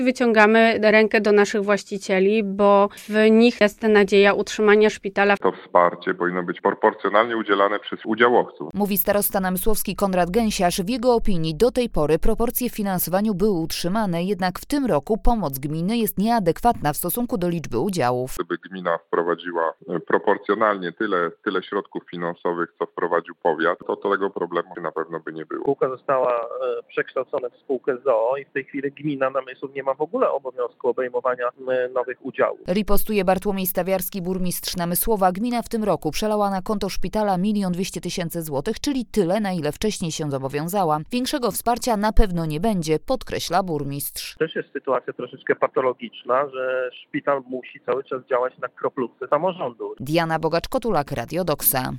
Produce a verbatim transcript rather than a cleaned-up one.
Wyciągamy rękę do naszych właścicieli, bo w nich jest nadzieja utrzymania szpitala. To wsparcie powinno być proporcjonalnie udzielane przez udziałowców. Mówi starosta namysłowski Konrad Gęsiarz. W jego opinii do tej pory proporcje w finansowaniu były utrzymane, jednak w tym roku pomoc gminy jest nieadekwatna w stosunku do liczby udziałów. Gdyby gmina wprowadziła proporcjonalnie tyle, tyle środków finansowych, co wprowadził powiat, to tego problemu na pewno by nie było. Spółka została przekształcona w spółkę z o o i w tej chwili gmina Namysłów nie ma w ogóle obowiązku obejmowania nowych udziałów. Ripostuje Bartłomiej Stawiarski, burmistrz Namysłowa. Gmina w tym roku przelała na konto szpitala milion dwieście tysięcy złotych, czyli tyle, na ile wcześniej się zobowiązała. Większego wsparcia na pewno nie będzie, podkreśla burmistrz. Też jest sytuacja troszeczkę patologiczna, że szpital musi cały czas działać na kroplówce samorządu. Diana Bogacz-Kotulak, Radio Doksa.